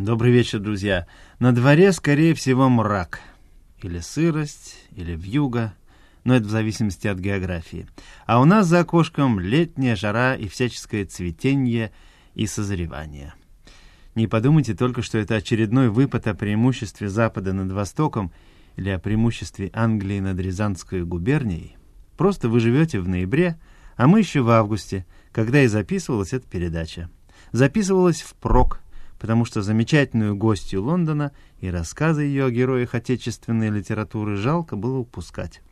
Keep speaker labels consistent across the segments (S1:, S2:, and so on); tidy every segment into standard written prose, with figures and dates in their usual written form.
S1: Добрый вечер, друзья. На дворе, скорее всего, мрак. Или сырость, или вьюга. Но это в зависимости от географии. А у нас за окошком летняя жара и всяческое цветение и созревание. Не подумайте только, что это очередной выпад о преимуществе Запада над Востоком или о преимуществе Англии над Рязанской губернией. Просто вы живете в ноябре, а мы еще в августе, когда и записывалась эта передача. Записывалась впрок, потому что замечательную гостью Лондона и рассказы ее о героях отечественной литературы жалко было упускать.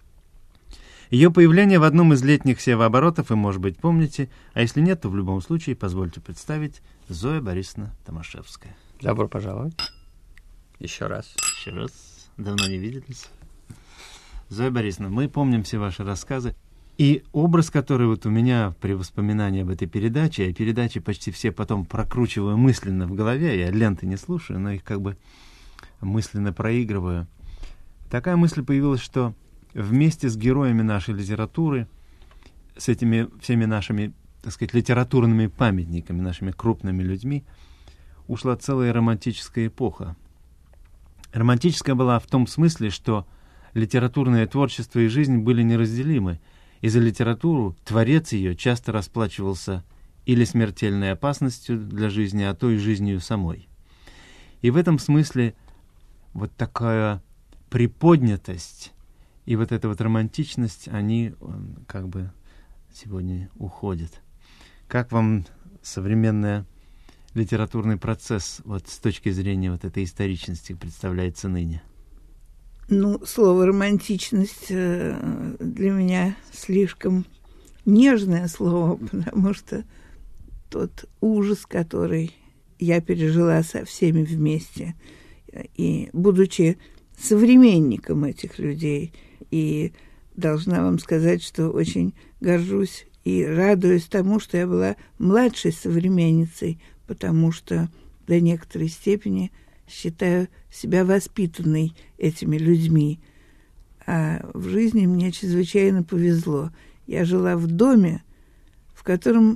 S1: Ее появление в одном из летних севооборотов вы, может быть, помните, а если нет, то в любом случае позвольте представить Зоя Борисовна Томашевская.
S2: Добро пожаловать. Еще раз.
S1: Еще раз. Давно не виделись. Зоя Борисовна, мы помним все ваши рассказы. И образ, который вот у меня при воспоминании об этой передаче, а передачи почти все потом прокручиваю мысленно в голове, я ленты не слушаю, но их как бы мысленно проигрываю. Такая мысль появилась, что вместе с героями нашей литературы, с этими всеми нашими, так сказать, литературными памятниками, нашими крупными людьми, ушла целая романтическая эпоха. Романтическая была в том смысле, что литературное творчество и жизнь были неразделимы, и за литературу творец ее часто расплачивался или смертельной опасностью для жизни, а то и жизнью самой. И в этом смысле вот такая приподнятость и вот эта вот романтичность, они как бы сегодня уходят. Как вам современный литературный процесс вот с точки зрения вот этой историчности представляется ныне?
S3: Ну, слово «романтичность» для меня слишком нежное слово, потому что тот ужас, который я пережила со всеми вместе, и будучи современником этих людей, и должна вам сказать, что очень горжусь и радуюсь тому, что я была младшей современницей, потому что до некоторой степени считаю себя воспитанной этими людьми. А в жизни мне чрезвычайно повезло. Я жила в доме, в котором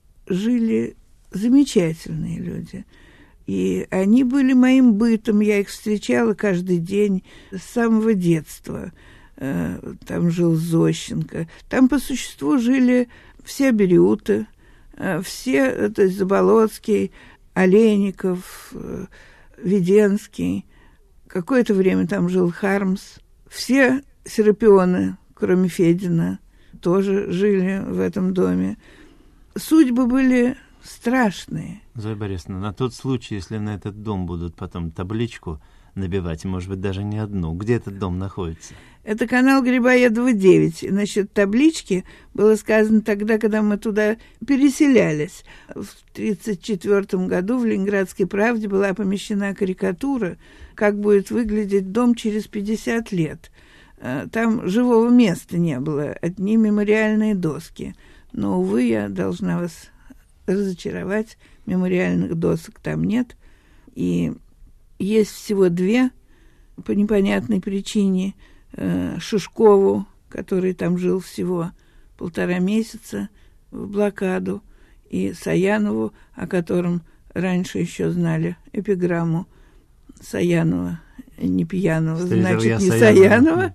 S3: жили замечательные люди. И они были моим бытом. Я их встречала каждый день с самого детства. Там жил Зощенко. Там по существу жили все Бериуты, все, то есть Заболоцкий, Олейников, Веденский. Какое-то время там жил Хармс. Все Серапионы, кроме Федина, тоже жили в этом доме. Судьбы были страшные.
S1: Зоя Борисовна, на тот случай, если на этот дом будут потом табличку набивать, может быть, даже не одну. Где этот дом находится?
S3: Это канал Грибоедова, 9. Насчет таблички было сказано тогда, когда мы туда переселялись. В 1934 году в «Ленинградской правде» была помещена карикатура, как будет выглядеть дом через 50 лет. Там живого места не было, одни мемориальные доски. Но, увы, я должна вас разочаровать, мемориальных досок там нет. И есть всего 2 по непонятной причине. Шишкову, который там жил всего 1,5 месяца в блокаду, и Саянову, о котором раньше еще знали эпиграмму Саянова, не пьяного, значит, не Саянова,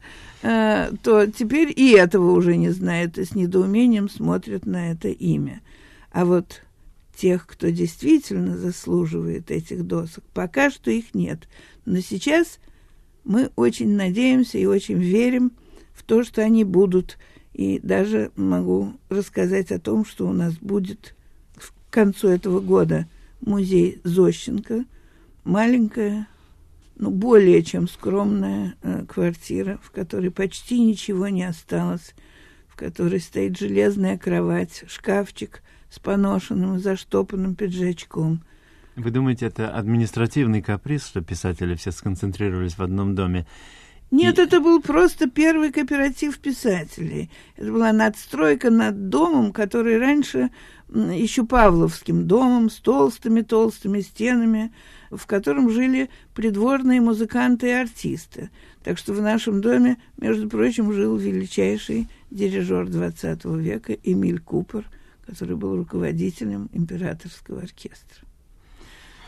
S3: то теперь и этого уже не знают, и с недоумением смотрят на это имя. А вот тех, кто действительно заслуживает этих досок, пока что их нет. Но сейчас мы очень надеемся и очень верим в то, что они будут. И даже могу рассказать о том, что у нас будет к концу этого года музей Зощенко. Маленькая, но более чем скромная квартира, в которой почти ничего не осталось, в которой стоит железная кровать, шкафчик с поношенным и заштопанным пиджачком.
S1: Вы думаете, это административный каприз, что писатели все сконцентрировались в одном доме?
S3: Нет, это был просто первый кооператив писателей. Это была надстройка над домом, который раньше еще Павловским домом, с толстыми-толстыми стенами, в котором жили придворные музыканты и артисты. Так что в нашем доме, между прочим, жил величайший дирижер XX века Эмиль Купер, который был руководителем императорского оркестра.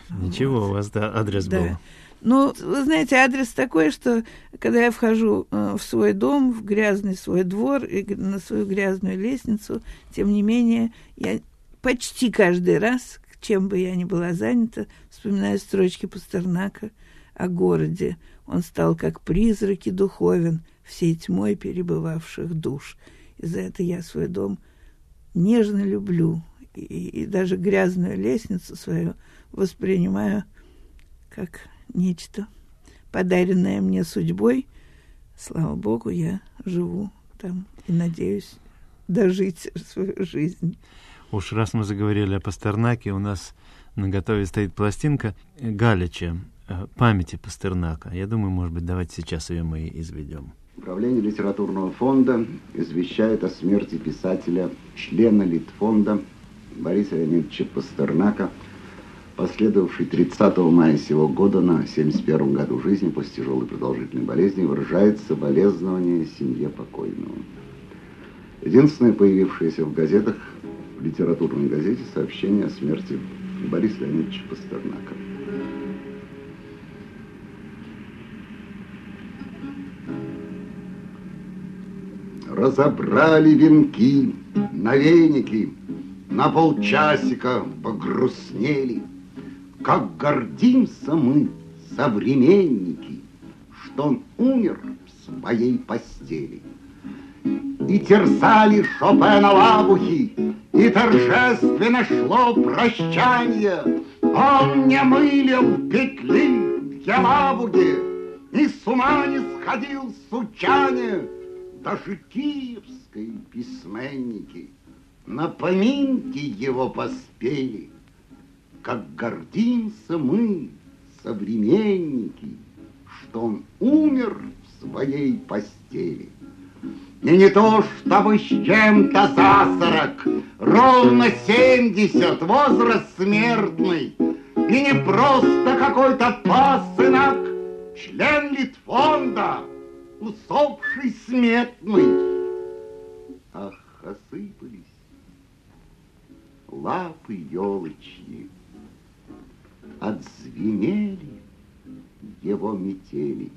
S1: Ничего, у вас адрес был.
S3: Ну, вы знаете, адрес такой, что когда я вхожу в свой дом, в грязный свой двор и на свою грязную лестницу, тем не менее, я почти каждый раз, чем бы я ни была занята, вспоминаю строчки Пастернака о городе. Он стал как призраки духовен, всей тьмой перебывавших душ. И за это я свой дом нежно люблю. И даже грязную лестницу свою воспринимаю как нечто, подаренное мне судьбой. Слава Богу, я живу там и надеюсь дожить свою жизнь.
S1: Уж раз мы заговорили о Пастернаке, у нас наготове стоит пластинка Галича «Памяти Пастернака». Я думаю, может быть, давайте сейчас ее мы изведем.
S4: Управление литературного фонда извещает о смерти писателя, члена Литфонда Бориса Леонидовича Пастернака, последовавший 30 мая сего года на 71 году жизни после тяжелой продолжительной болезни, выражает соболезнования семье покойного. Единственное появившееся в газетах, в литературной газете, сообщение о смерти Бориса Леонидовича Пастернака. Разобрали венки на веники, на полчасика погрустнели. Как гордимся мы, современники, что он умер в своей постели. И терзали Шопена лабухи, и торжественно шло прощание. Он не мылил петли в Елабуге, и с ума не сходил сучане. Даже киевские письменники на поминки его поспели. Как гордимся мы, современники, что он умер в своей постели. И не то, чтобы с чем-то за 40, ровно 70, возраст смертный, и не просто какой-то пасынок, член Литфонда, усопший сметный. Ах, осыпались лапы елочьи, отзвенели его метели.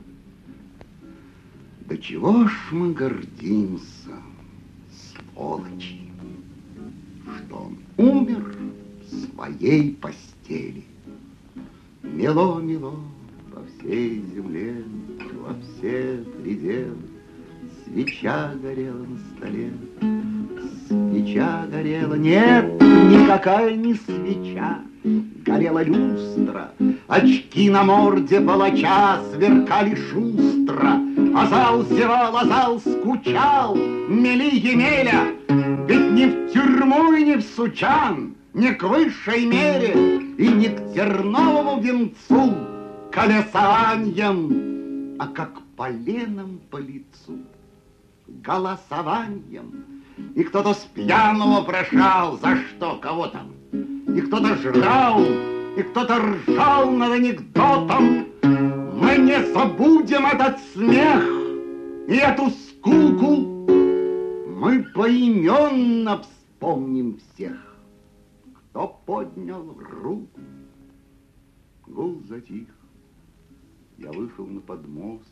S4: До чего ж мы гордимся, сволочи, что он умер в своей постели. Мело-мело по всей земле, во все пределы, свеча горела на столе. Свеча горела, нет, никакая не свеча. Горела люстра, очки на морде палача сверкали шустро. А зал зевал, а зал скучал, мели Емеля, ведь ни в тюрьму и ни в Сучан, ни к высшей мере и ни к терновому венцу колесованием, а как поленом по лицу, голосованием. И кто-то с пьяного прошал, за что, кого там, и кто-то жрал, и кто-то ржал над анекдотом. Мы не забудем этот смех и эту скуку. Мы поименно вспомним всех, кто поднял руку. Гул затих, я вышел на подмостки,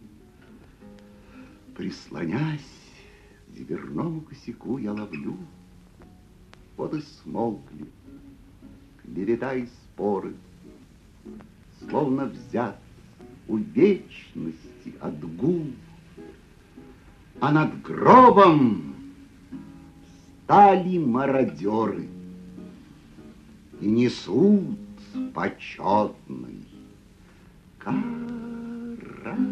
S4: прислонясь к дверному косяку, я ловлю. Вот и смолкли клевета и споры, словно взят у вечности отгул, а над гробом стали мародеры и несут почетный караул.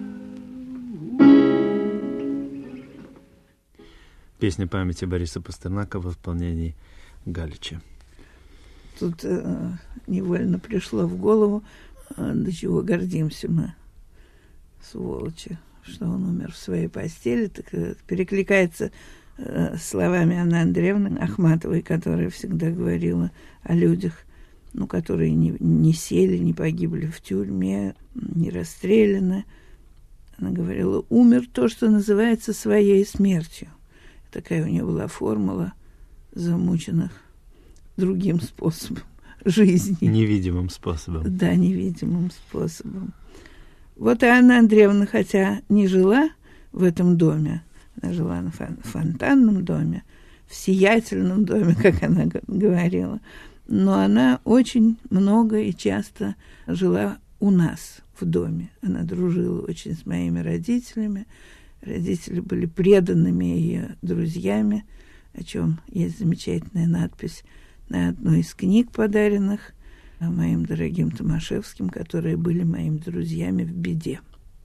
S1: Песня памяти Бориса Пастернака в исполнении Галича.
S3: Тут невольно пришло в голову, до чего гордимся мы, сволочи, что он умер в своей постели. Так перекликается словами Анны Андреевны Ахматовой, которая всегда говорила о людях, ну, которые не сели, не погибли в тюрьме, не расстреляны. Она говорила, умер то, что называется своей смертью. Такая у нее была формула замученных другим способом жизни.
S1: Невидимым способом.
S3: Да, невидимым способом. Вот и Анна Андреевна, хотя не жила в этом доме, она жила на фонтанном доме, в сиятельном доме, как она говорила, но она очень много и часто жила у нас в доме. Она дружила очень с моими родителями. Родители были преданными ее друзьями, о чем есть замечательная надпись на одной из книг, подаренных моим дорогим Томашевским, которые были моими друзьями в беде.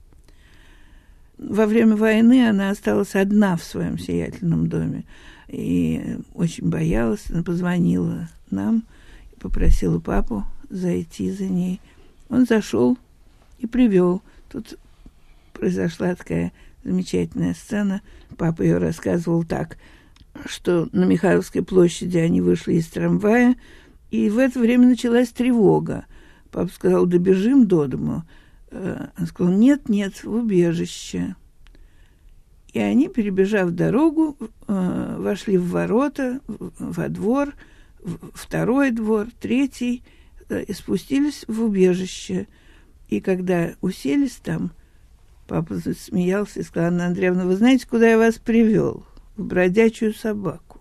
S3: Во время войны она осталась одна в своем сиятельном доме и очень боялась. Она позвонила нам и попросила папу зайти за ней. Он зашел и привел. Тут произошла такая замечательная сцена. Папа ее рассказывал так, что на Михайловской площади они вышли из трамвая, и в это время началась тревога. Папа сказал: добежим до дому. Он сказал: нет, в убежище. И они, перебежав дорогу, вошли в ворота, во двор, второй двор, третий, и спустились в убежище. И когда уселись там, папа засмеялся и сказал: Анна Андреевна, вы знаете, куда я вас привел? В бродячую собаку.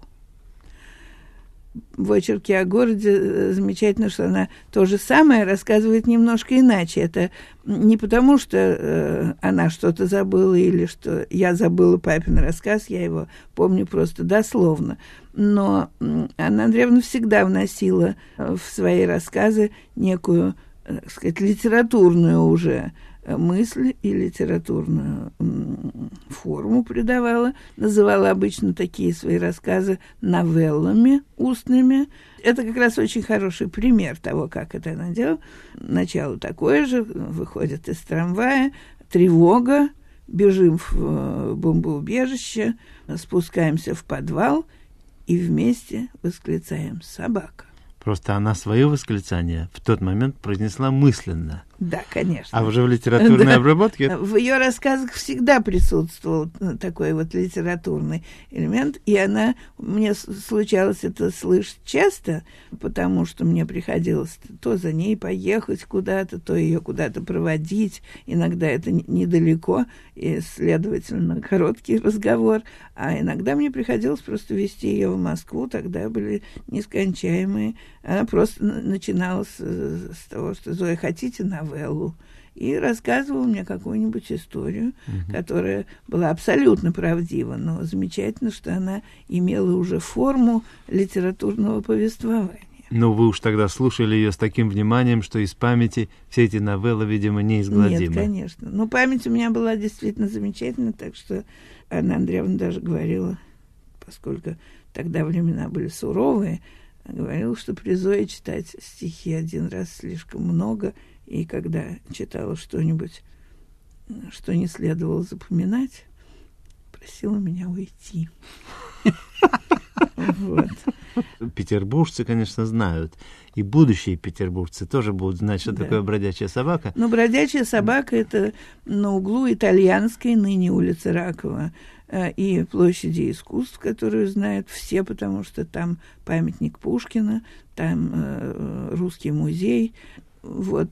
S3: В очерке о городе замечательно, что она то же самое рассказывает немножко иначе. Это не потому, что она что-то забыла или что я забыла папин рассказ, я его помню просто дословно. Но Анна Андреевна всегда вносила в свои рассказы некую, так сказать, литературную уже мысль и литературную форму придавала. Называла обычно такие свои рассказы новеллами устными. Это как раз очень хороший пример того, как это она делала. Начало такое же. Выходит из трамвая, тревога, бежим в бомбоубежище, спускаемся в подвал и вместе восклицаем: собака.
S1: Просто она свое восклицание в тот момент произнесла мысленно.
S3: Да, конечно.
S1: А уже в литературной обработке?
S3: В ее рассказах всегда присутствовал такой вот литературный элемент, и мне случалось это слышать часто, потому что мне приходилось то за ней поехать куда-то, то ее куда-то проводить. Иногда это недалеко, и, следовательно, короткий разговор, а иногда мне приходилось просто везти ее в Москву, тогда были нескончаемые. Она просто начинала с того, что: Зоя, хотите новеллу? И рассказывала мне какую-нибудь историю, которая была абсолютно правдива, но замечательно, что она имела уже форму литературного повествования.
S1: Но вы уж тогда слушали ее с таким вниманием, что из памяти все эти новеллы, видимо, неизгладимы.
S3: Нет, конечно. Но память у меня была действительно замечательная, так что Анна Андреевна даже говорила, поскольку тогда времена были суровые, говорила, что при Зое читать стихи один раз слишком много, и когда читала что-нибудь, что не следовало запоминать, просила меня уйти.
S1: Петербуржцы, конечно, знают. И будущие петербуржцы тоже будут знать, что такое бродячая собака.
S3: Ну, бродячая собака — это на углу Итальянской, ныне улицы Ракова, и площади искусств, которую знают все, потому что там памятник Пушкина, там русский музей. Вот.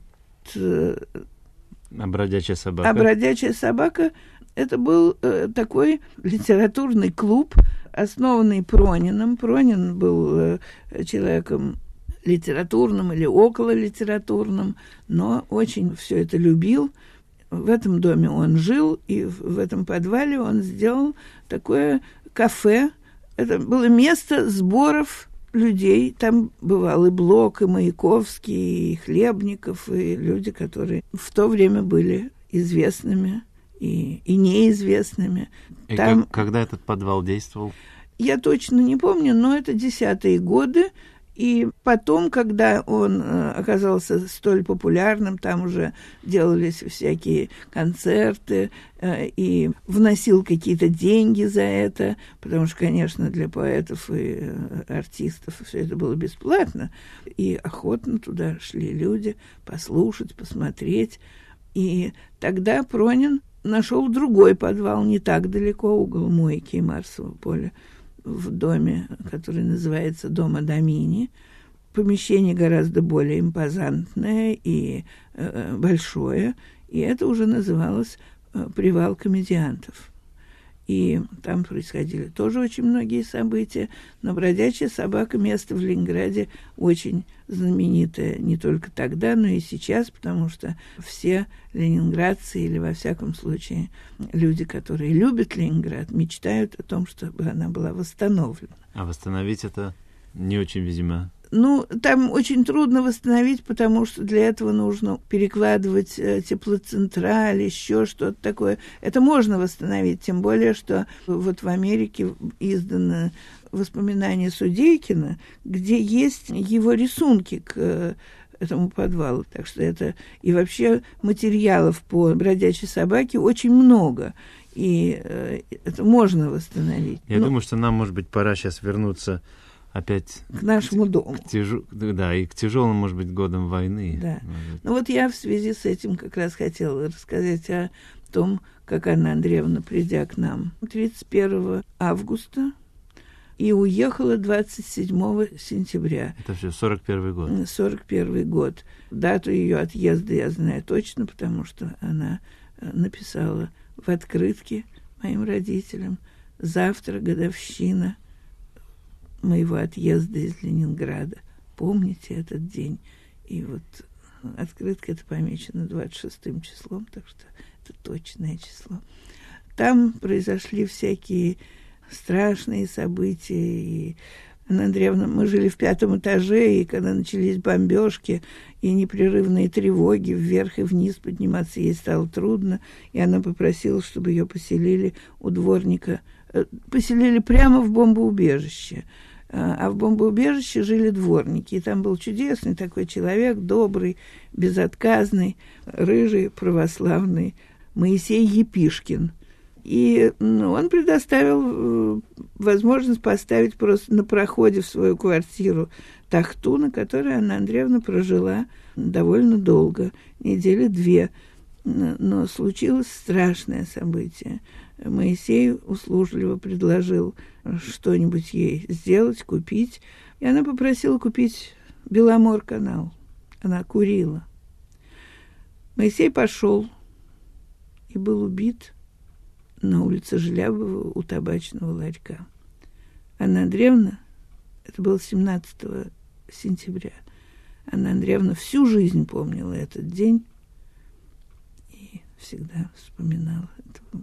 S1: А бродячая собака?
S3: А бродячая собака — это был такой литературный клуб, основанный Прониным. Пронин был человеком литературным или окололитературным, но очень все это любил. В этом доме он жил, и в этом подвале он сделал такое кафе. Это было место сборов людей. Там бывал и Блок, и Маяковский, и Хлебников, и люди, которые в то время были известными и неизвестными.
S1: И
S3: там,
S1: когда этот подвал действовал?
S3: Я точно не помню, но это 10-е годы. И потом, когда он оказался столь популярным, там уже делались всякие концерты, и вносил какие-то деньги за это, потому что, конечно, для поэтов и артистов все это было бесплатно, и охотно туда шли люди послушать, посмотреть. И тогда Пронин нашел другой подвал, не так далеко, угол Мойки и Марсового поля, в доме, который называется «Дом Адамини». помещение гораздо более импозантное и большое, и это уже называлось «Привал комедиантов». И там происходили тоже очень многие события. Но «Бродячая собака» — место в Ленинграде очень знаменитое не только тогда, но и сейчас, потому что все ленинградцы, или во всяком случае люди, которые любят Ленинград, мечтают о том, чтобы она была восстановлена.
S1: А восстановить это не очень, видимо...
S3: Ну, там очень трудно восстановить, потому что для этого нужно перекладывать теплоцентраль, еще что-то такое. Это можно восстановить, тем более, что вот в Америке издано воспоминание Судейкина, где есть его рисунки к этому подвалу. Так что это... И вообще материалов по «Бродячей собаке» очень много. И это можно восстановить.
S1: Я думаю, что нам, может быть, пора сейчас вернуться опять
S3: к нашему дому.
S1: Да, и к тяжелым, может быть, годам войны.
S3: Да. Ну вот я в связи с этим как раз хотела рассказать о том, как Анна Андреевна, придя к нам 31 августа, и уехала 27 сентября.
S1: Это все 41 год.
S3: 41 год. Дату ее отъезда я знаю точно, потому что она написала в открытке моим родителям: «Завтра годовщина моего отъезда из Ленинграда. Помните этот день?» И вот открытка эта помечена 26 числом, так что это точное число. Там произошли всякие страшные события. И, Анна Андреевна, мы жили в 5-м этаже, и когда начались бомбежки и непрерывные тревоги, вверх и вниз подниматься ей стало трудно, и она попросила, чтобы ее поселили у дворника. Поселили прямо в бомбоубежище. А в бомбоубежище жили дворники. И там был чудесный такой человек, добрый, безотказный, рыжий, православный Моисей Епишкин. И он предоставил возможность поставить просто на проходе в свою квартиру тахту, на которой Анна Андреевна прожила довольно долго, 2 недели. Но случилось страшное событие. Моисей услужливо предложил что-нибудь ей сделать, купить. И она попросила купить Беломор-канал. Она курила. Моисей пошел и был убит на улице Желябова у табачного ларька. Анна Андреевна, это было 17 сентября, Анна Андреевна всю жизнь помнила этот день и всегда вспоминала это.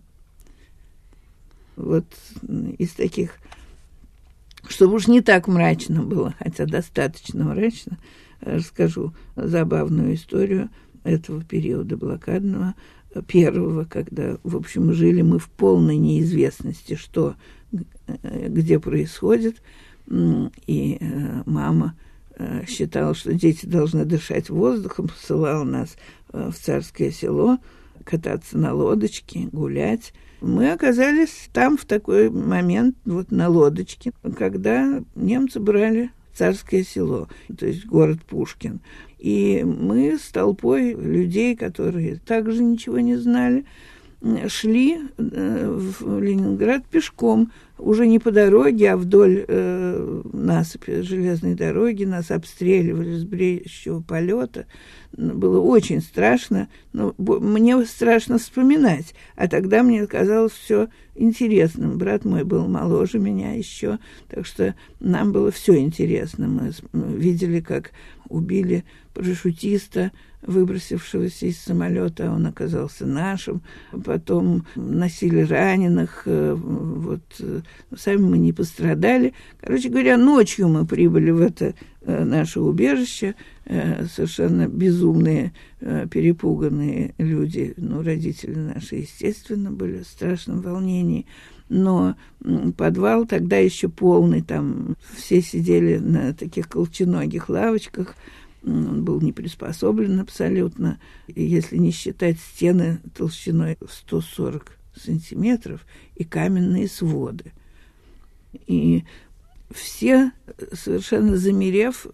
S3: Вот из таких, чтобы уж не так мрачно было, хотя достаточно мрачно, расскажу забавную историю этого периода блокадного, первого, когда, в общем, жили мы в полной неизвестности, что где происходит, и мама считала, что дети должны дышать воздухом, посылала нас в Царское Село кататься на лодочке, гулять. Мы оказались там в такой момент, вот на лодочке, когда немцы брали Царское Село, то есть город Пушкин. И мы с толпой людей, которые также ничего не знали, шли в Ленинград пешком, уже не по дороге, а вдоль насыпи железной дороги. Нас обстреливали с бреющего полета. Было очень страшно, но мне страшно вспоминать. А тогда мне казалось все интересным. Брат мой был моложе меня еще, так что нам было все интересно. Мы видели, как убили парашютиста, выбросившегося из самолета, он оказался нашим. Потом носили раненых, вот сами мы не пострадали. Короче говоря, ночью мы прибыли в это наше убежище, совершенно безумные, перепуганные люди, ну, родители наши, естественно, были в страшном волнении. Но подвал тогда еще полный, там все сидели на таких колченогих лавочках, он был не приспособлен абсолютно, если не считать стены толщиной 140 сантиметров и каменные своды. И все, совершенно замерев,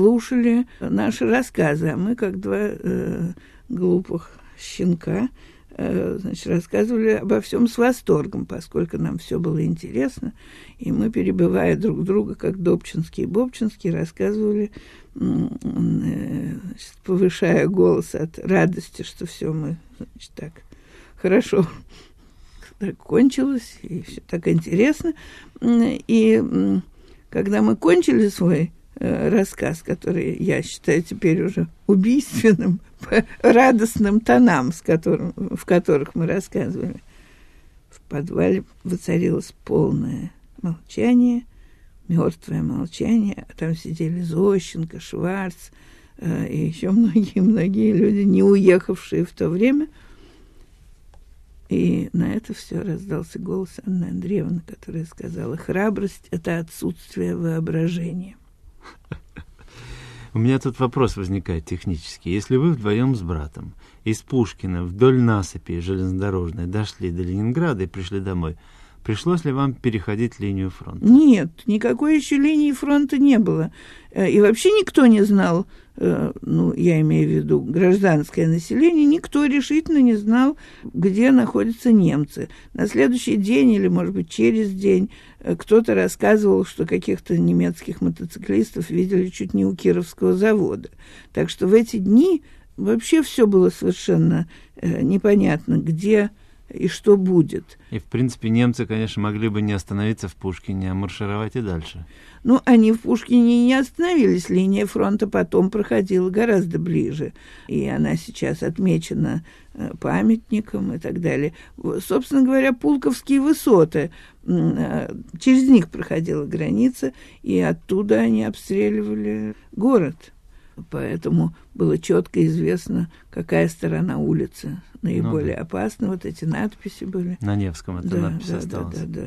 S3: слушали наши рассказы, а мы, как два глупых щенка, значит, рассказывали обо всем с восторгом, поскольку нам все было интересно, и мы, перебивая друг друга, как Добчинский и Бобчинский, рассказывали, значит, повышая голос от радости, что все мы, значит, так хорошо так кончилось, и все так интересно. И когда мы кончили свой рассказ, который я считаю теперь уже убийственным, по радостным тонам, в которых мы рассказывали, в подвале воцарилось полное молчание, мертвое молчание, а там сидели Зощенко, Шварц и еще многие-многие люди, не уехавшие в то время. И на это все раздался голос Анны Андреевны, которая сказала: храбрость — это отсутствие воображения.
S1: У меня тут вопрос возникает технический. Если вы вдвоем с братом из Пушкина вдоль насыпи железнодорожной дошли до Ленинграда и пришли домой, пришлось ли вам переходить линию фронта?
S3: Нет, никакой еще линии фронта не было. И вообще никто не знал, ну, я имею в виду гражданское население, никто решительно не знал, где находятся немцы. На следующий день или, может быть, через день кто-то рассказывал, что каких-то немецких мотоциклистов видели чуть не у Кировского завода. Так что в эти дни вообще все было совершенно непонятно, где и что будет.
S1: И, в принципе, немцы, конечно, могли бы не остановиться в Пушкине, а маршировать и дальше.
S3: Ну, они в Пушкине не остановились. Линия фронта потом проходила гораздо ближе. И она сейчас отмечена памятником и так далее. Собственно говоря, Пулковские высоты, через них проходила граница, и оттуда они обстреливали город. Поэтому было четко известно, какая сторона улицы наиболее опасна. Вот эти надписи были.
S1: На Невском эта надпись осталась.
S3: Да.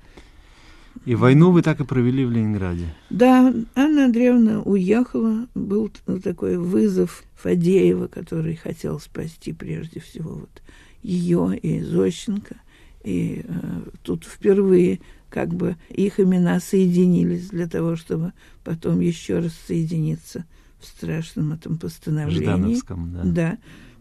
S1: И войну вы так и провели в Ленинграде?
S3: Да, Анна Андреевна уехала. Был такой вызов Фадеева, который хотел спасти прежде всего вот ее и Зощенко. И тут впервые как бы их имена соединились для того, чтобы потом еще раз соединиться в страшном этом постановлении.
S1: Ждановском, да.
S3: Да.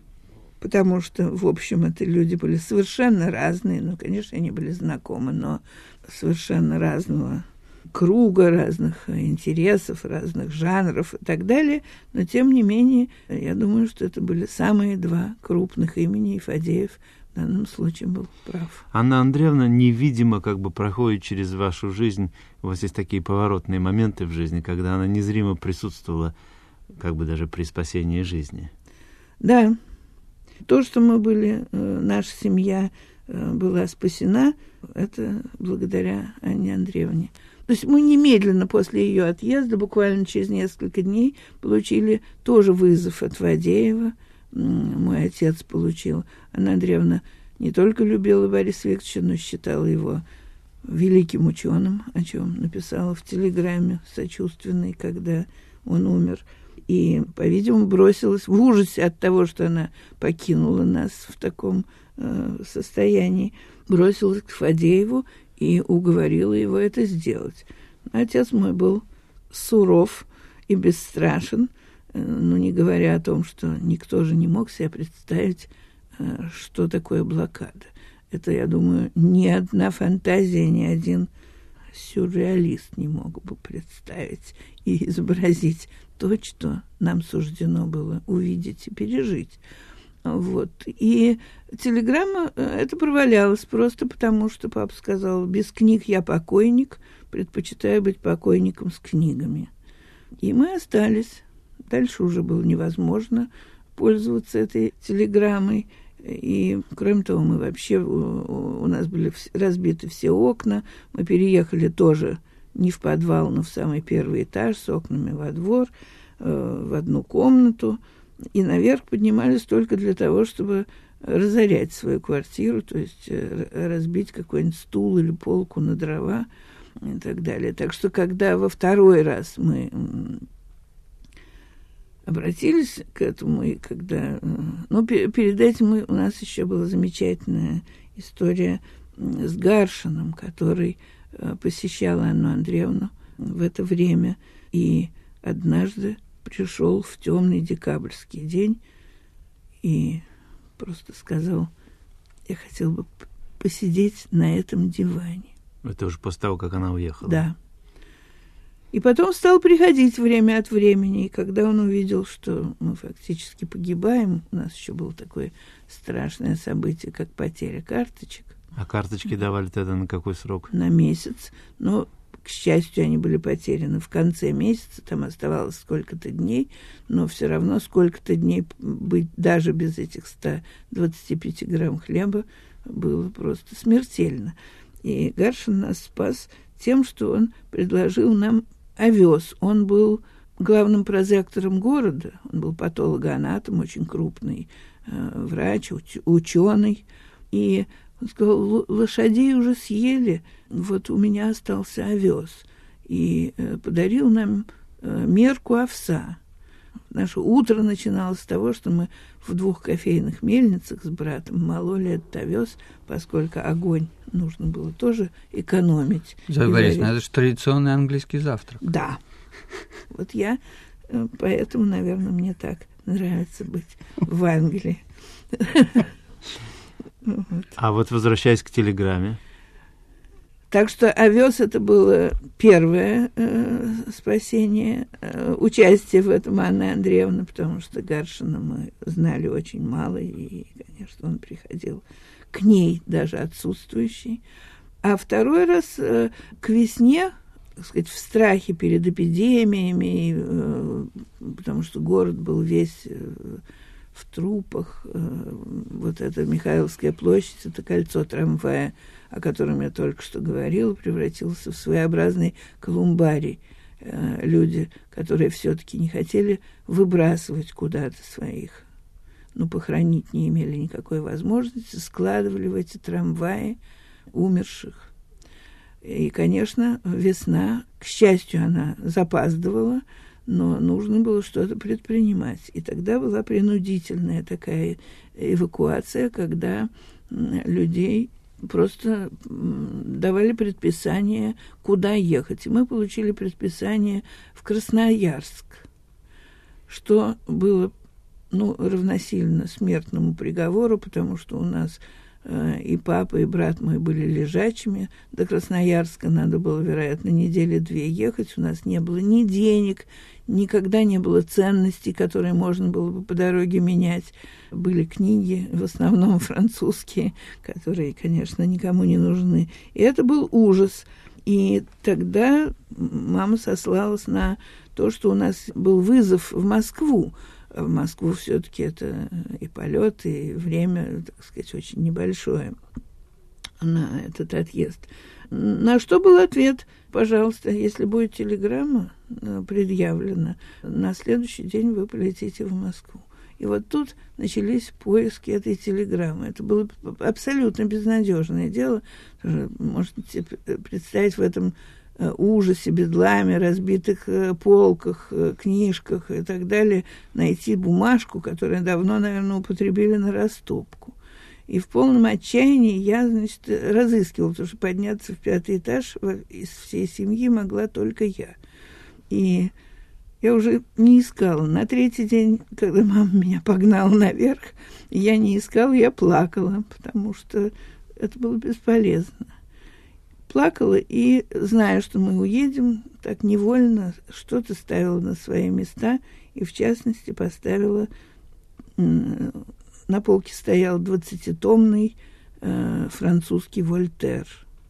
S3: Потому что, в общем, это люди были совершенно разные. Ну, конечно, они были знакомы, но совершенно разного круга, разных интересов, разных жанров и так далее. Но, тем не менее, я думаю, что это были самые два крупных имени, и Фадеев в данном случае был прав.
S1: Анна Андреевна невидимо как бы проходит через вашу жизнь. У вас есть такие поворотные моменты в жизни, когда она незримо присутствовала как бы даже при спасении жизни.
S3: Да. То, что мы были, наша семья была спасена, это благодаря Анне Андреевне. То есть мы немедленно после ее отъезда, буквально через несколько дней, получили тоже вызов от Фадеева. Мой отец получил. Анна Андреевна не только любила Бориса Викторовича, но считала его великим ученым, о чем написала в телеграмме сочувственной, когда он умер. И, по-видимому, бросилась в ужасе от того, что она покинула нас в таком состоянии, бросилась к Фадееву и уговорила его это сделать. Отец мой был суров и бесстрашен, но не говоря о том, что никто же не мог себе представить, что такое блокада. Это, я думаю, ни одна фантазия, ни один сюрреалист не мог бы представить и изобразить то, что нам суждено было увидеть и пережить. Вот. И телеграмма это провалялась просто потому, что папа сказал: без книг я покойник, предпочитаю быть покойником с книгами. И мы остались. Дальше уже было невозможно пользоваться этой телеграммой. И, кроме того, мы вообще, у нас были разбиты все окна. Мы переехали тоже не в подвал, но в самый первый этаж с окнами во двор, в одну комнату. И наверх поднимались только для того, чтобы разорять свою квартиру, то есть разбить какой-нибудь стул или полку на дрова и так далее. Так что, когда во второй раз мы обратились к этому, и когда... Ну, перед этим у нас еще была замечательная история с Гаршином, который посещал Анну Андреевну в это время, и однажды пришел в темный декабрьский день и просто сказал: я хотел бы посидеть на этом диване.
S1: Это уже после того, как она уехала?
S3: Да. И потом стал приходить время от времени, и когда он увидел, что мы фактически погибаем, у нас еще было такое страшное событие, как потеря карточек.
S1: А карточки давали тогда на какой срок?
S3: На месяц. Но, к счастью, они были потеряны в конце месяца, там оставалось сколько-то дней, но все равно сколько-то дней быть даже без этих 125 грамм хлеба было просто смертельно. И Гаршин нас спас тем, что он предложил нам овес. Он был главным прозектором города, он был патологоанатом, очень крупный врач, ученый. И он сказал, лошадей уже съели, вот у меня остался овес. И подарил нам мерку овса. Наше утро начиналось с того, что мы в 2 кофейных мельницах с братом мололи этот овес, поскольку огонь нужно было тоже экономить.
S2: Зоя Борисовна, это же традиционный английский завтрак.
S3: Да. Вот я, поэтому, наверное, мне так нравится быть в Англии.
S1: А вот возвращаясь к телеграмме.
S3: Так что овес — это было первое спасение, участие в этом Анны Андреевны, потому что Гаршина мы знали очень мало, и, конечно, он приходил к ней даже отсутствующий. А второй раз к весне, так сказать, в страхе перед эпидемиями, потому что город был весь в трупах. Вот эта Михайловская площадь, это кольцо трамвая, о котором я только что говорила, превратился в своеобразный колумбарий. Люди, которые все-таки не хотели выбрасывать куда-то своих, похоронить не имели никакой возможности, складывали в эти трамваи умерших. И, конечно, весна, к счастью, она запаздывала, но нужно было что-то предпринимать. И тогда была принудительная такая эвакуация, когда людей просто давали предписание, куда ехать. И мы получили предписание в Красноярск, что было равносильно смертному приговору, потому что у нас и папа, и брат мой были лежачими. До Красноярска надо было, вероятно, 2 недели ехать. У нас не было ни денег, никогда не было ценностей, которые можно было бы по дороге менять. Были книги, в основном французские, которые, конечно, никому не нужны. И это был ужас. И тогда мама сослалась на то, что у нас был вызов в Москву. В Москву все-таки это и полет, и время, так сказать, очень небольшое на этот отъезд. На что был ответ: пожалуйста, если будет телеграмма предъявлена, на следующий день вы полетите в Москву. И вот тут начались поиски этой телеграммы. Это было абсолютно безнадежное дело. Можете представить в этом ужасе, бедламе, разбитых полках, книжках и так далее, найти бумажку, которую давно, наверное, употребили на растопку. И в полном отчаянии я, разыскивала, потому что подняться в 5-й этаж из всей семьи могла только я. И я уже не искала. На 3-й день, когда мама меня погнала наверх, я не искала, я плакала, потому что это было бесполезно. Плакала и, зная, что мы уедем, так невольно что-то ставила на свои места, и, в частности, поставила... На полке стоял 20-томный французский Вольтер.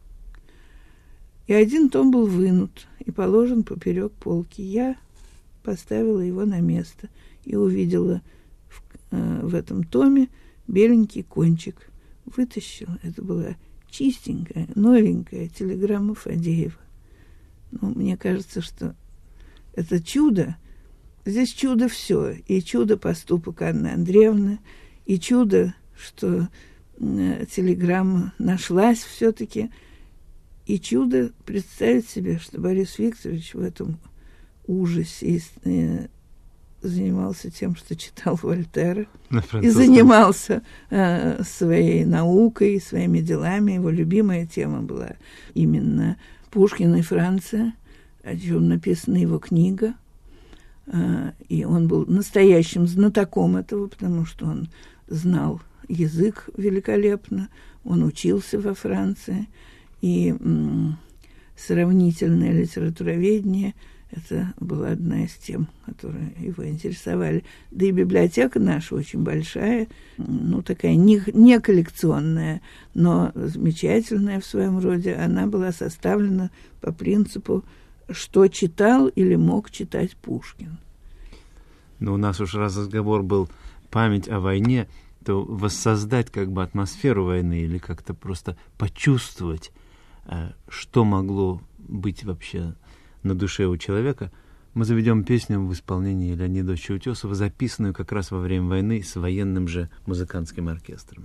S3: И 1 том был вынут и положен поперек полки. Я поставила его на место и увидела в этом томе беленький кончик. Вытащила. Это была чистенькая, новенькая телеграмма Фадеева. Мне кажется, что это чудо. Здесь чудо все. И чудо поступок Анны Андреевны, и чудо, что телеграмма нашлась все-таки, и чудо представить себе, что Борис Викторович в этом ужасе занимался тем, что читал Вольтера, и занимался своей наукой, своими делами. Его любимая тема была именно Пушкин и Франция, о чем написана его книга. И он был настоящим знатоком этого, потому что он знал язык великолепно, он учился во Франции, и сравнительное литературоведение – это была одна из тем, которые его интересовали. Да и библиотека наша очень большая, такая не коллекционная, но замечательная в своем роде. Она была составлена по принципу, что читал или мог читать Пушкин.
S1: У нас уж раз разговор был память о войне, то воссоздать атмосферу войны или как-то просто почувствовать, что могло быть вообще на душе у человека, мы заведем песню в исполнении Леонида Утесова, записанную как раз во время войны с военным же музыкантским оркестром.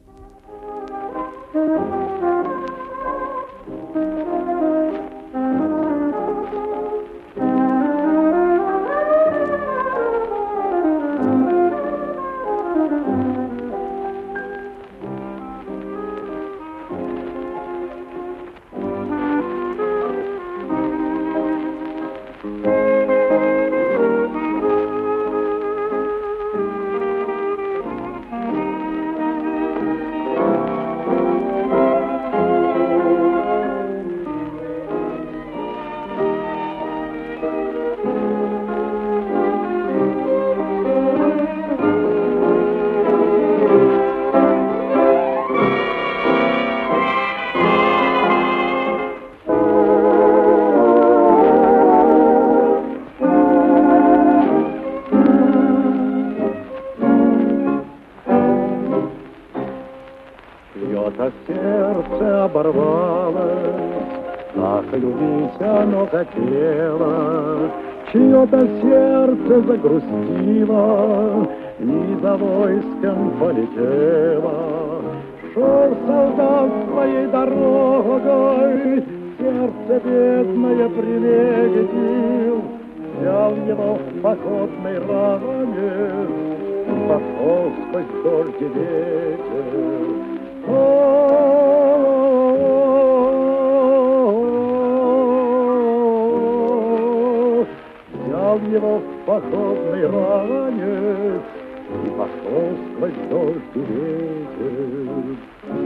S5: Чье-то сердце оборвалось, так любить оно хотело, чье-то сердце загрустило и за войском полетело. Шел солдат своей дорогой, сердце бедное приветил, взял его в походной ране, пошел сквозь дождь и ветер. Взял его в походный ранец и пошел сквозь дождь и ветер.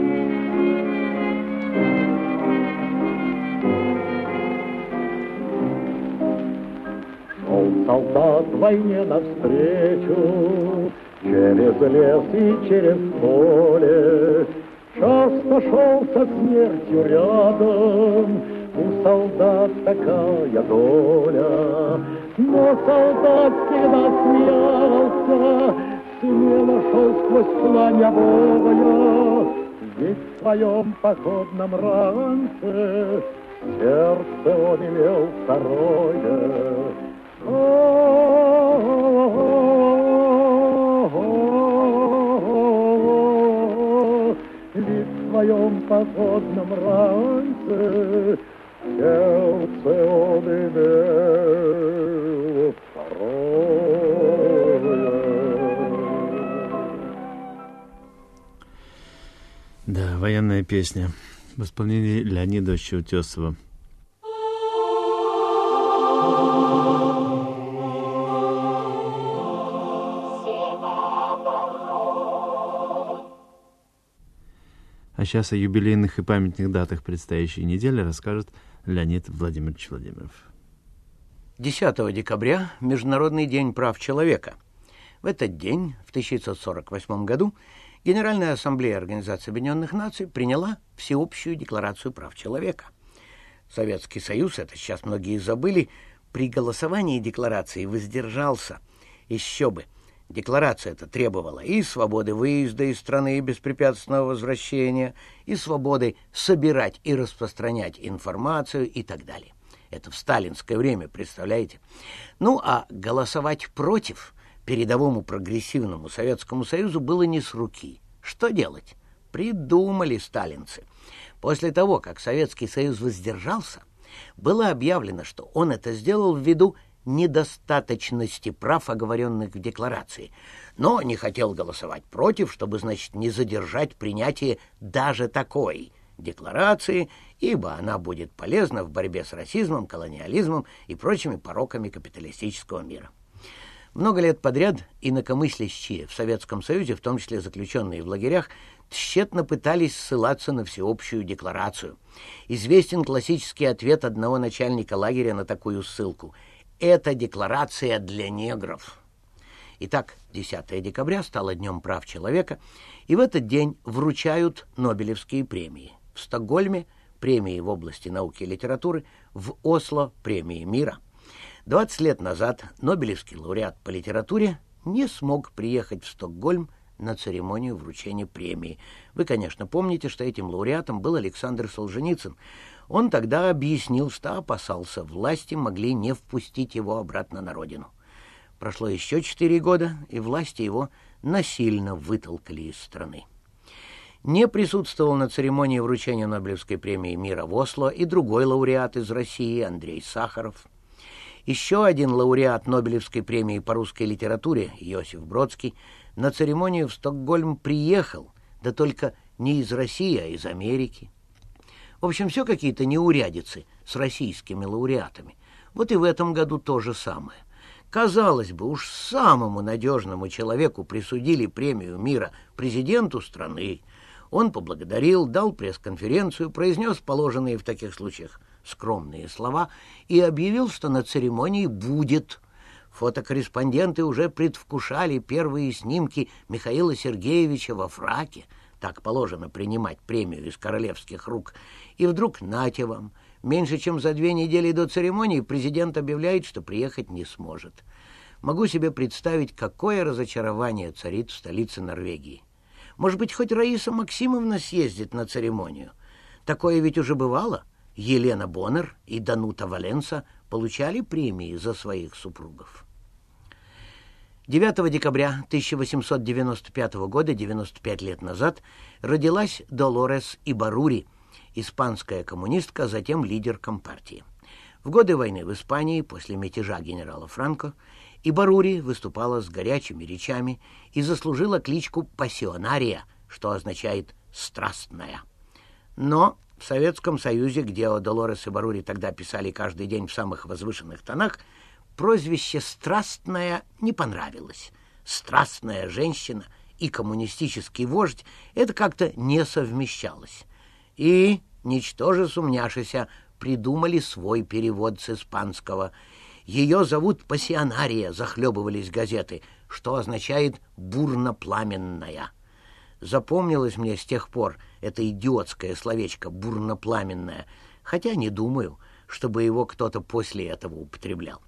S5: Шел солдат войне навстречу, через лес и через поле, часто шел со смертью рядом, у солдат такая доля. Но солдат всегда смеялся, смело шел сквозь пламя боя, ведь в своем походном ранце сердце он имел второе. Ведь в своем походном ранце сердце он имел второе.
S1: Да, военная песня в исполнении Леонида Утесова. А сейчас о юбилейных и памятных датах предстоящей недели расскажет Леонид Владимирович Владимиров.
S6: 10 декабря – Международный день прав человека. В этот день, в 1948 году, Генеральная ассамблея Организации Объединенных Наций приняла Всеобщую декларацию прав человека. Советский Союз, это сейчас многие забыли, при голосовании декларации воздержался. Еще бы! Декларация эта требовала и свободы выезда из страны, и беспрепятственного возвращения, и свободы собирать и распространять информацию и так далее. Это в сталинское время, представляете? Ну, а голосовать против передовому прогрессивному Советскому Союзу было не с руки. Что делать? Придумали сталинцы. После того, как Советский Союз воздержался, было объявлено, что он это сделал ввиду недостаточности прав, оговоренных в декларации, но не хотел голосовать против, чтобы, значит, не задержать принятие даже такой декларации, ибо она будет полезна в борьбе с расизмом, колониализмом и прочими пороками капиталистического мира. Много лет подряд инакомыслящие в Советском Союзе, в том числе заключенные в лагерях, тщетно пытались ссылаться на всеобщую декларацию. Известен классический ответ одного начальника лагеря на такую ссылку: «Это декларация для негров». Итак, 10 декабря стало Днем прав человека, и в этот день вручают Нобелевские премии. В Стокгольме – премии в области науки и литературы, в Осло – премии мира. 20 лет назад Нобелевский лауреат по литературе не смог приехать в Стокгольм на церемонию вручения премии. Вы, конечно, помните, что этим лауреатом был Александр Солженицын. Он тогда объяснил, что опасался, власти могли не впустить его обратно на родину. Прошло еще 4 года, и власти его насильно вытолкали из страны. Не присутствовал на церемонии вручения Нобелевской премии мира в Осло и другой лауреат из России Андрей Сахаров. Еще один лауреат Нобелевской премии по русской литературе Иосиф Бродский на церемонию в Стокгольм приехал, да только не из России, а из Америки. В общем, все какие-то неурядицы с российскими лауреатами. Вот и в этом году то же самое. Казалось бы, уж самому надежному человеку присудили премию мира, президенту страны. Он поблагодарил, дал пресс-конференцию, произнес положенные в таких случаях скромные слова и объявил, что на церемонии будет. Фотокорреспонденты уже предвкушали первые снимки Михаила Сергеевича во фраке. Так положено принимать премию из королевских рук. И вдруг нате вам. Меньше чем за 2 недели до церемонии президент объявляет, что приехать не сможет. Могу себе представить, какое разочарование царит в столице Норвегии. Может быть, хоть Раиса Максимовна съездит на церемонию? Такое ведь уже бывало. Елена Боннер и Данута Валенса получали премии за своих супругов. 9 декабря 1895 года, 95 лет назад, родилась Долорес Ибарури, испанская коммунистка, затем лидер Компартии. В годы войны в Испании, после мятежа генерала Франко, Ибарури выступала с горячими речами и заслужила кличку «пассионария», что означает «страстная». Но в Советском Союзе, где о Долорес Ибарури тогда писали каждый день в самых возвышенных тонах, прозвище «страстная» не понравилось. Страстная женщина и коммунистический вождь — это как-то не совмещалось. И, ничтоже сумняшися, придумали свой перевод с испанского. Ее зовут «пассионария», захлебывались газеты, что означает «бурно-пламенная». Запомнилось мне с тех пор это идиотское словечко «бурно-пламенная», хотя не думаю, чтобы его кто-то после этого употреблял.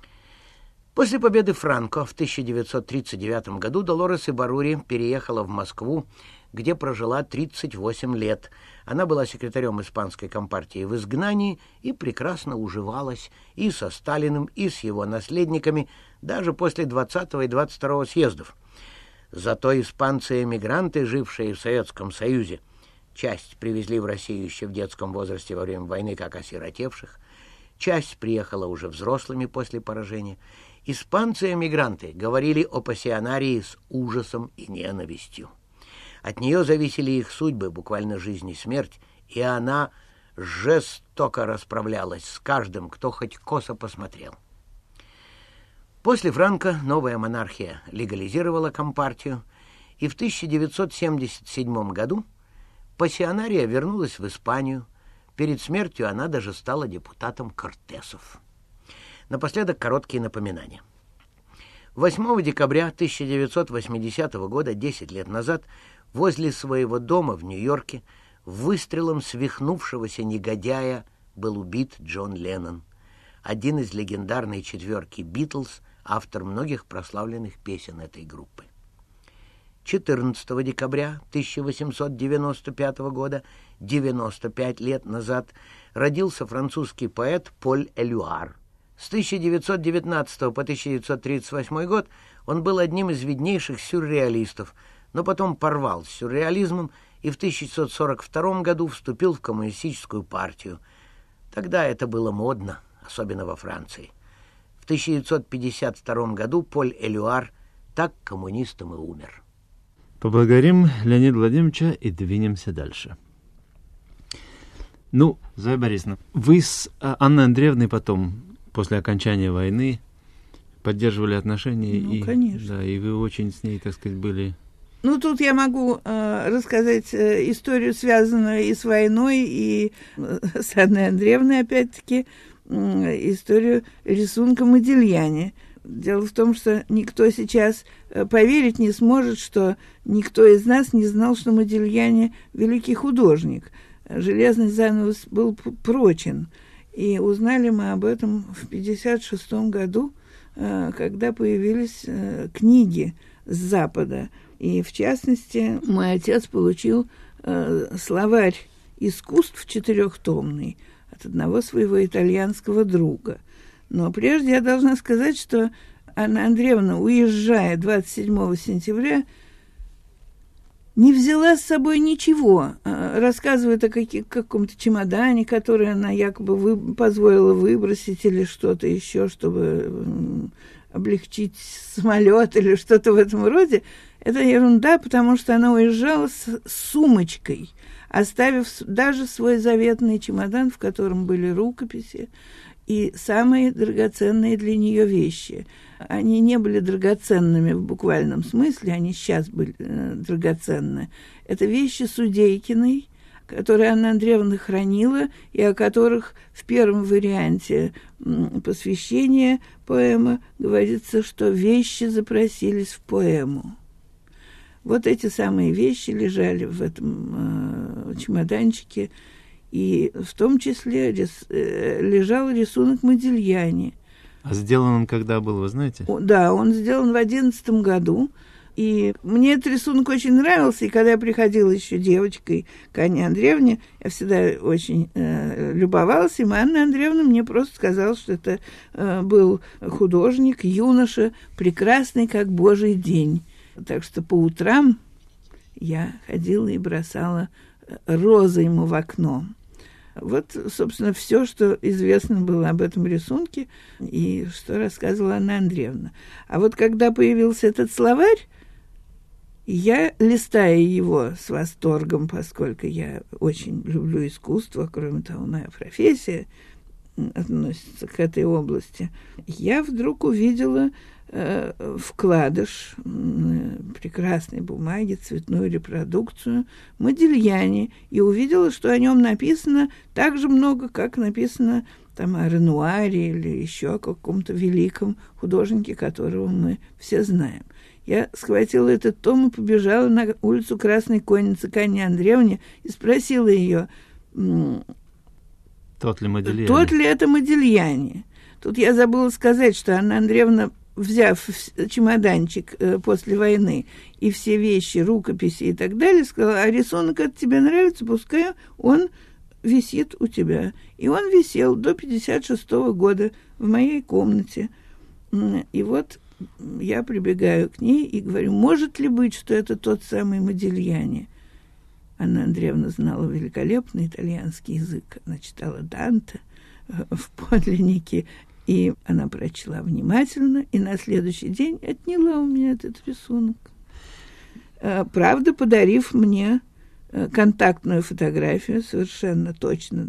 S6: После победы Франко в 1939 году Долорес Ибарури переехала в Москву, где прожила 38 лет. Она была секретарем испанской компартии в изгнании и прекрасно уживалась и со Сталиным, и с его наследниками, даже после 20-го и 22-го съездов. Зато испанцы-эмигранты, жившие в Советском Союзе, часть привезли в Россию еще в детском возрасте во время войны как осиротевших, часть приехала уже взрослыми после поражения. Испанцы-эмигранты говорили о пассионарии с ужасом и ненавистью. От нее зависели их судьбы, буквально жизнь и смерть, и она жестоко расправлялась с каждым, кто хоть косо посмотрел. После Франко новая монархия легализировала компартию, и в 1977 году пассионария вернулась в Испанию. Перед смертью она даже стала депутатом Кортесов. Напоследок короткие напоминания. 8 декабря 1980 года, 10 лет назад, возле своего дома в Нью-Йорке выстрелом свихнувшегося негодяя был убит Джон Леннон, один из легендарной четверки «Битлз», автор многих прославленных песен этой группы. 14 декабря 1895 года, 95 лет назад, родился французский поэт Поль Элюар. С 1919 по 1938 год он был одним из виднейших сюрреалистов, но потом порвал с сюрреализмом и в 1942 году вступил в коммунистическую партию. Тогда это было модно, особенно во Франции. В 1952 году Поль Элюар так коммунистом и умер.
S1: Поблагодарим Леонида Владимировича и двинемся дальше. Зоя Борисовна, вы с Анной Андреевной потом, после окончания войны, поддерживали отношения.
S3: Ну, конечно.
S1: Да, и вы очень с ней, так сказать, были...
S3: Ну, тут я могу рассказать историю, связанную и с войной, и с Анной Андреевной, опять-таки, историю рисунка Модильяне. Дело в том, что никто сейчас поверить не сможет, что никто из нас не знал, что Модильяне великий художник. Железный занавес был прочен. И узнали мы об этом в 1956 году, когда появились книги с Запада. И, в частности, мой отец получил словарь искусств 4-томный от одного своего итальянского друга. Но прежде я должна сказать, что Анна Андреевна, уезжая 27 сентября, не взяла с собой ничего. Рассказывает о каком-то чемодане, который она якобы позволила выбросить или что-то еще, чтобы облегчить самолет или что-то в этом роде. Это ерунда, потому что она уезжала с сумочкой, оставив даже свой заветный чемодан, в котором были рукописи и самые драгоценные для нее вещи. Они не были драгоценными в буквальном смысле, они сейчас были драгоценны. Это вещи Судейкиной, которые Анна Андреевна хранила, и о которых в первом варианте посвящения поэмы говорится, что вещи запросились в поэму. Вот эти самые вещи лежали в этом чемоданчике, и в том числе лежал рисунок Модильяне.
S1: А сделан он когда был, вы знаете?
S3: Да, он сделан в 2011 году. И мне этот рисунок очень нравился, и когда я приходила еще девочкой к Анне Андреевне, я всегда очень любовалась, и Анна Андреевна мне просто сказала, что это был художник, юноша, прекрасный, как Божий день. Так что по утрам я ходила и бросала розы ему в окно. Вот, собственно, все, что известно было об этом рисунке и что рассказывала Анна Андреевна. А вот когда появился этот словарь, я, листая его с восторгом, поскольку я очень люблю искусство, кроме того, моя профессия относится к этой области, я вдруг увидела вкладыш прекрасной бумаги, цветную репродукцию Модильяне, и увидела, что о нем написано так же много, как написано там о Ренуаре или еще о каком-то великом художнике, которого мы все знаем. Я схватила этот том и побежала на улицу Красной Конницы к Анне Андреевне и спросила ее,
S1: тот ли
S3: это Модильяне. Тут я забыла сказать, что Анна Андреевна, взяв чемоданчик после войны и все вещи, рукописи и так далее, сказала, а рисунок этот тебе нравится, пускай он висит у тебя. И он висел до 1956 года в моей комнате. И вот я прибегаю к ней и говорю, может ли быть, что это тот самый Модильяне? Анна Андреевна знала великолепный итальянский язык. Она читала Данте в подлиннике, и она прочла внимательно, и на следующий день отняла у меня этот рисунок. Правда, подарив мне контактную фотографию, совершенно точно,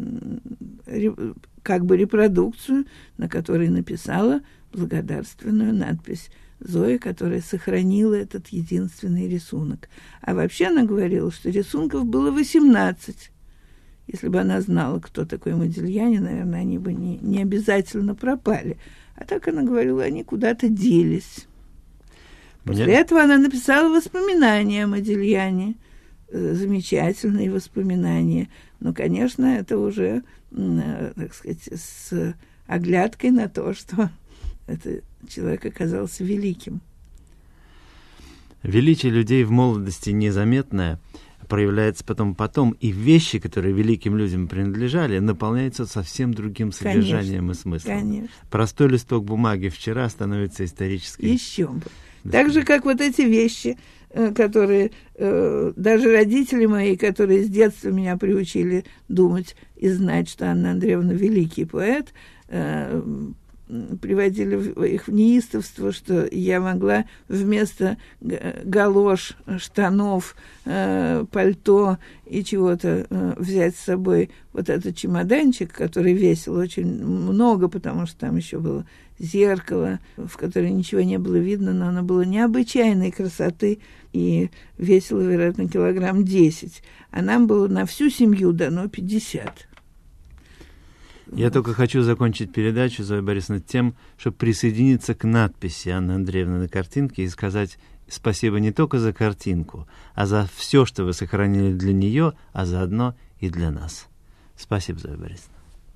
S3: как бы репродукцию, на которой написала благодарственную надпись Зои, которая сохранила этот единственный рисунок. А вообще она говорила, что рисунков было 18. Если бы она знала, кто такой Модильяне, наверное, они бы не обязательно пропали. А так она говорила, они куда-то делись. После этого она написала воспоминания о Модильяне. Замечательные воспоминания. Но, конечно, это уже, так сказать, с оглядкой на то, что этот человек оказался великим.
S1: Величие людей в молодости незаметное проявляется потом, и вещи, которые великим людям принадлежали, наполняются совсем другим содержанием, конечно, и смыслом.
S3: Конечно.
S1: Простой листок бумаги вчера становится исторической.
S3: Еще бы. Так же, как вот эти вещи, которые даже родители мои, которые с детства меня приучили думать и знать, что Анна Андреевна великий поэт, приводили их в неистовство, что я могла вместо галош, штанов, пальто и чего-то взять с собой вот этот чемоданчик, который весил очень много, потому что там еще было зеркало, в которое ничего не было видно, но оно было необычайной красоты и весило, вероятно, килограмм 10. А нам было на всю семью дано 50.
S1: Я только хочу закончить передачу, Зоя Борисовна, тем, чтобы присоединиться к надписи Анны Андреевны на картинке и сказать спасибо не только за картинку, а за все, что вы сохранили для нее, а заодно и для нас. Спасибо, Зоя Борисовна.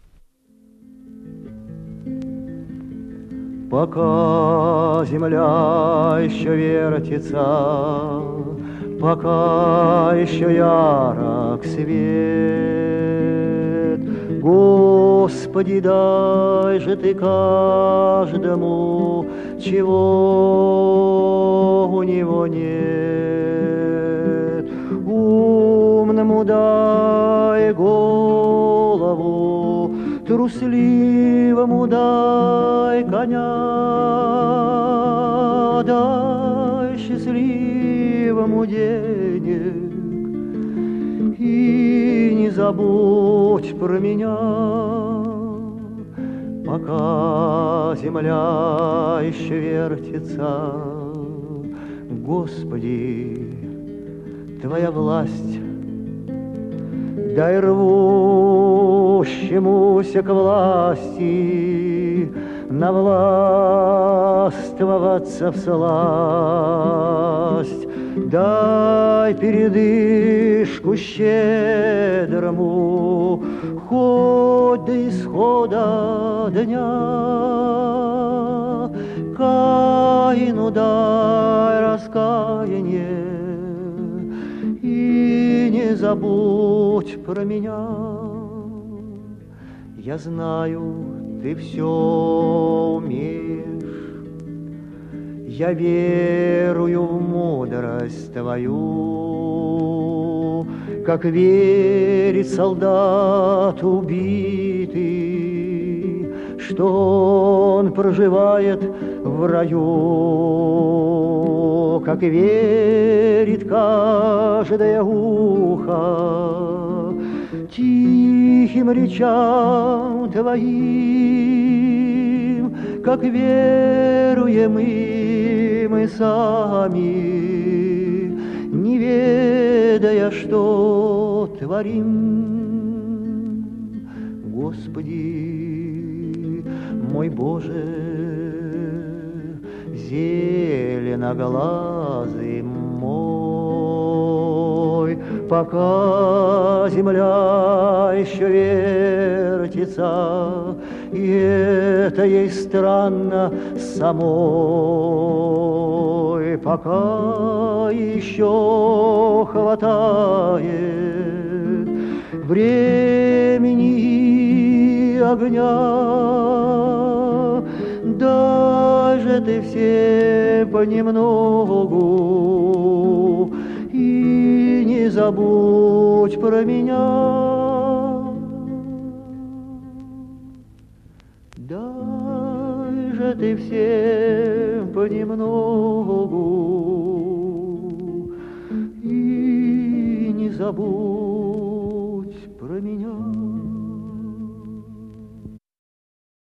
S5: Пока земля еще вертится, пока еще ярок свет, Господи, дай же Ты каждому, чего у него нет. Умному дай голову, трусливому дай коня, дай счастливому денег, и не забудь про меня, пока земля еще вертится. Господи, Твоя власть, дай рвущемуся к власти навластвоваться всласть, дай передышку щедрому, хоть до исхода дня. Каину дай раскаяние, и не забудь про меня. Я знаю, Ты все умеешь, я верую в мудрость Твою, как верит солдат убитый, что он проживает в раю, как верит каждое ухо тихим речам Твоим, как веруем и мы сами, не ведая, что творим. Господи, мой Боже, зеленоглазый мой, пока земля еще вертится, и это ей странно самой, пока еще хватает времени и огня, даже Ты все понемногу, и не забудь про меня. Дай же Ты все понемногу, и не забудь про меня.